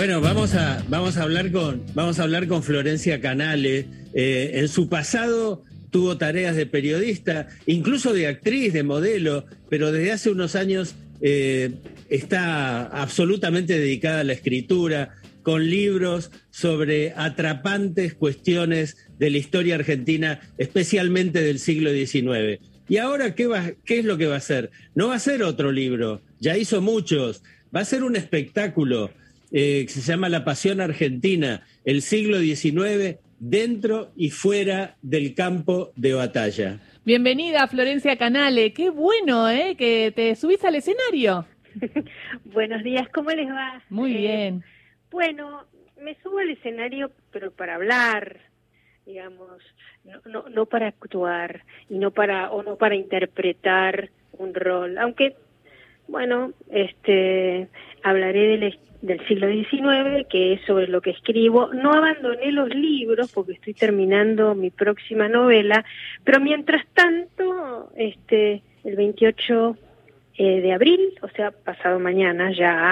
Bueno, vamos a hablar con Florencia Canale. En su pasado tuvo tareas de periodista, incluso de actriz, de modelo, pero desde hace unos años está absolutamente dedicada a la escritura, con libros sobre atrapantes cuestiones de la historia argentina, especialmente del siglo XIX. ¿Y ahora qué es lo que va a hacer? No va a ser otro libro, ya hizo muchos, va a ser un espectáculo que se llama La Pasión Argentina, el siglo XIX, dentro y fuera del campo de batalla. Bienvenida, Florencia Canale. Qué bueno, que te subís al escenario. Buenos días, ¿cómo les va? Muy bien. Bueno, me subo al escenario, pero para hablar, digamos, no para actuar y no para interpretar un rol. Aunque, bueno, hablaré del siglo XIX, que es sobre lo que escribo. No abandoné los libros porque estoy terminando mi próxima novela, pero mientras tanto, el 28 de abril, o sea, pasado mañana ya,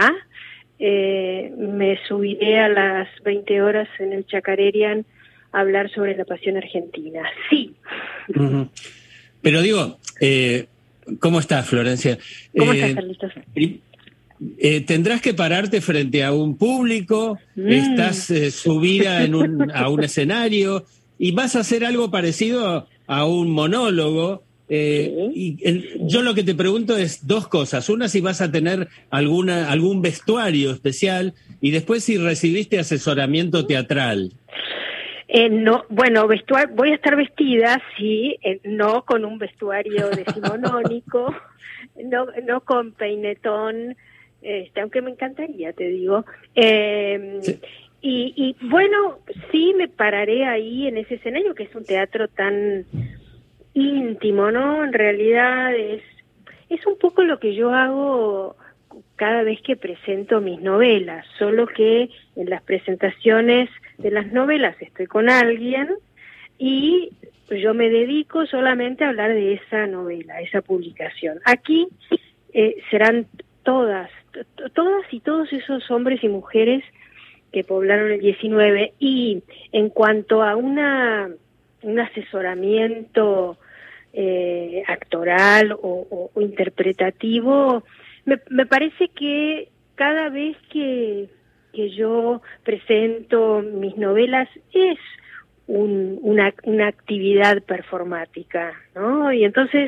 me subiré a las 20 horas en el Chacarerian a hablar sobre la pasión argentina. Sí. Uh-huh. Pero digo, ¿cómo estás, Florencia? ¿Cómo estás, Carlitos? Tendrás que pararte frente a un público, estás subida a un escenario y vas a hacer algo parecido a un monólogo. Yo lo que te pregunto es dos cosas. Una, si vas a tener algún vestuario especial, y después si recibiste asesoramiento teatral. No, bueno, voy a estar vestida, sí, no con un vestuario decimonónico, no con peinetón, aunque me encantaría, te digo. Sí. Y bueno, sí me pararé ahí en ese escenario, que es un teatro tan íntimo, ¿no? En realidad es un poco lo que yo hago cada vez que presento mis novelas, solo que en las presentaciones de las novelas estoy con alguien y yo me dedico solamente a hablar de esa novela, esa publicación. Aquí serán todas y todos esos hombres y mujeres que poblaron el 19, y en cuanto a un asesoramiento actoral o interpretativo, me parece que cada vez que yo presento mis novelas es una actividad performática, ¿no? Y entonces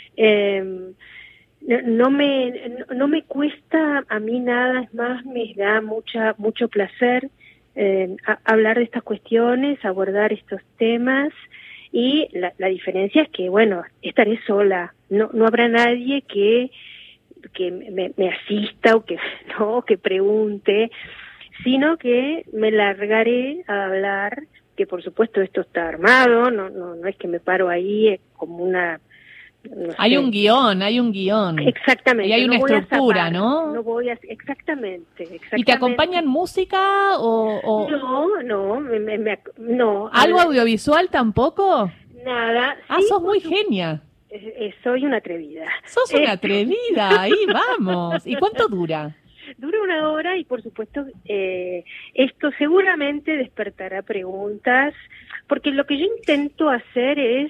no me cuesta a mí nada, es más, me da mucho placer hablar de estas cuestiones, abordar estos temas. Y la diferencia es que, bueno, estaré sola, no habrá nadie que me asista o que pregunte, sino que me largaré a hablar, que por supuesto esto está armado, no es que me paro ahí como una... No hay sé. un guión. Exactamente. Y hay una estructura, ¿no? No voy a... Exactamente. ¿Y te acompañan música o...? No. No. ¿Algo audiovisual tampoco? Nada. Ah, sí, sos muy genia. Soy una atrevida. Sos una atrevida, ahí vamos. ¿Y cuánto dura? Dura 1 hora y, por supuesto, esto seguramente despertará preguntas, porque lo que yo intento hacer es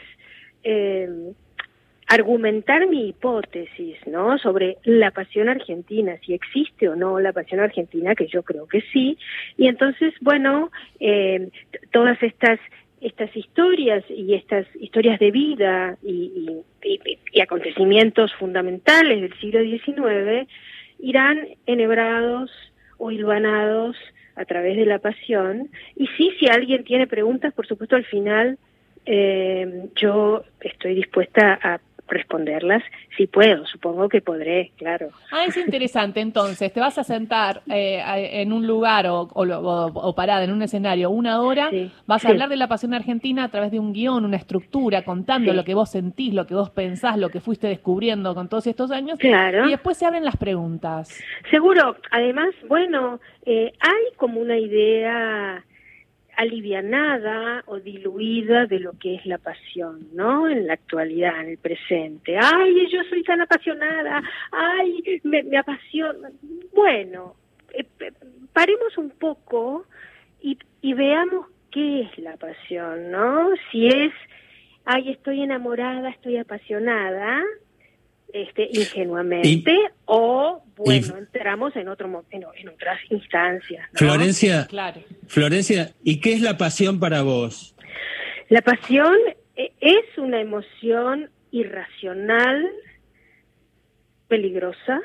argumentar mi hipótesis, ¿no?, sobre la pasión argentina, si existe o no la pasión argentina, que yo creo que sí. Y entonces, bueno, todas estas historias y estas historias de vida y acontecimientos fundamentales del siglo XIX irán enhebrados o hilvanados a través de la pasión. Y sí, si alguien tiene preguntas, por supuesto, al final yo estoy dispuesta a responderlas, si puedo, supongo que podré, claro. Es interesante. Entonces, te vas a sentar en un lugar o parada en un escenario 1 hora, sí, vas a hablar de la pasión argentina a través de un guión, una estructura, contando lo que vos sentís, lo que vos pensás, lo que fuiste descubriendo con todos estos años, claro. Y después se abren las preguntas. Seguro. Además, bueno, hay como una idea alivianada o diluida de lo que es la pasión, ¿no?, en la actualidad, en el presente. ¡Ay, yo soy tan apasionada! ¡Ay, me apasiona! Bueno, paremos un poco y veamos qué es la pasión, ¿no? Si es, ay, estoy enamorada, estoy apasionada, ingenuamente, o bueno, entramos en otras instancias, ¿no? Florencia, Claro. Florencia, ¿y qué es la pasión para vos? La pasión es una emoción irracional, peligrosa,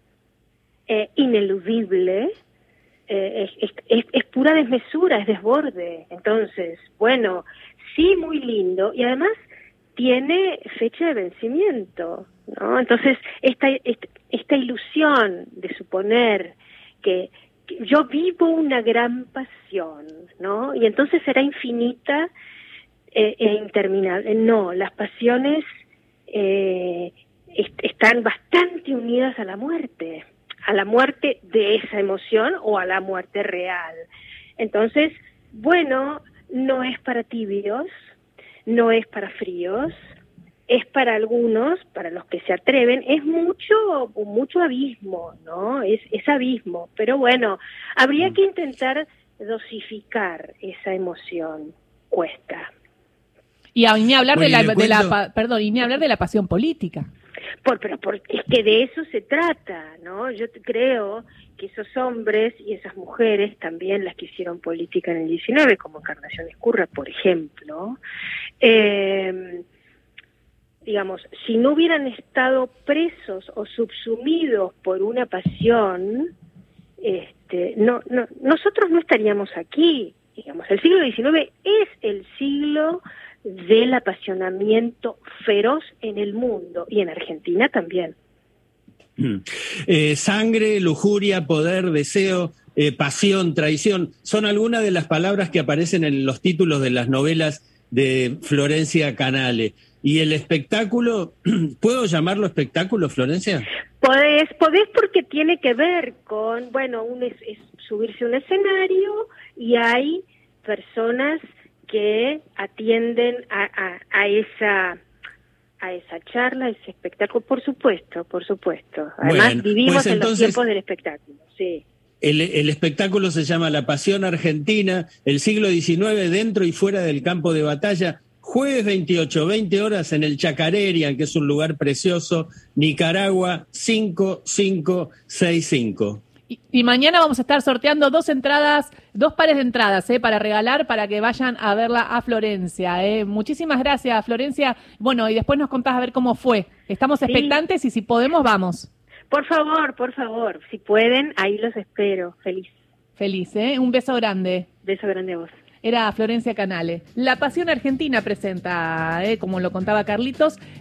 ineludible, es pura desmesura, es desborde. Entonces, bueno, sí, muy lindo, y además tiene fecha de vencimiento, ¿no? Entonces, esta ilusión de suponer que yo vivo una gran pasión, ¿no? Y entonces será infinita e interminable. No, las pasiones están bastante unidas a la muerte de esa emoción o a la muerte real. Entonces, bueno, no es para tibios, no es para fríos, es para algunos, para los que se atreven, es mucho abismo, ¿no? Es abismo, pero bueno, habría que intentar dosificar esa emoción, cuesta. Y ni hablar Bueno, ni hablar de la pasión política. Pero es que de eso se trata, ¿no? Yo creo que esos hombres y esas mujeres, también las que hicieron política en el 19, como Encarnación Escurra, por ejemplo, digamos, si no hubieran estado presos o subsumidos por una pasión, nosotros no estaríamos aquí. Digamos, el siglo XIX es el siglo del apasionamiento feroz en el mundo y en Argentina también. Sangre, lujuria, poder, deseo, pasión, traición, son algunas de las palabras que aparecen en los títulos de las novelas de Florencia Canale. ¿Y el espectáculo, puedo llamarlo espectáculo, Florencia? Podés porque tiene que ver con, bueno, es subirse a un escenario y hay personas que atienden a esa charla, a ese espectáculo, por supuesto. Además, bueno, vivimos pues en entonces, los tiempos del espectáculo, sí. El espectáculo se llama La Pasión Argentina, el siglo XIX dentro y fuera del campo de batalla. Jueves 28, 20 horas en el Chacarerian, que es un lugar precioso, Nicaragua 5565. Y mañana vamos a estar sorteando dos pares de entradas, para regalar, para que vayan a verla a Florencia. Muchísimas gracias, Florencia. Bueno, y después nos contás a ver cómo fue. Estamos expectantes y si podemos, vamos. Por favor, si pueden, ahí los espero. Feliz. Un beso grande. Beso grande a vos. Era Florencia Canale. La Pasión Argentina presenta, como lo contaba Carlitos.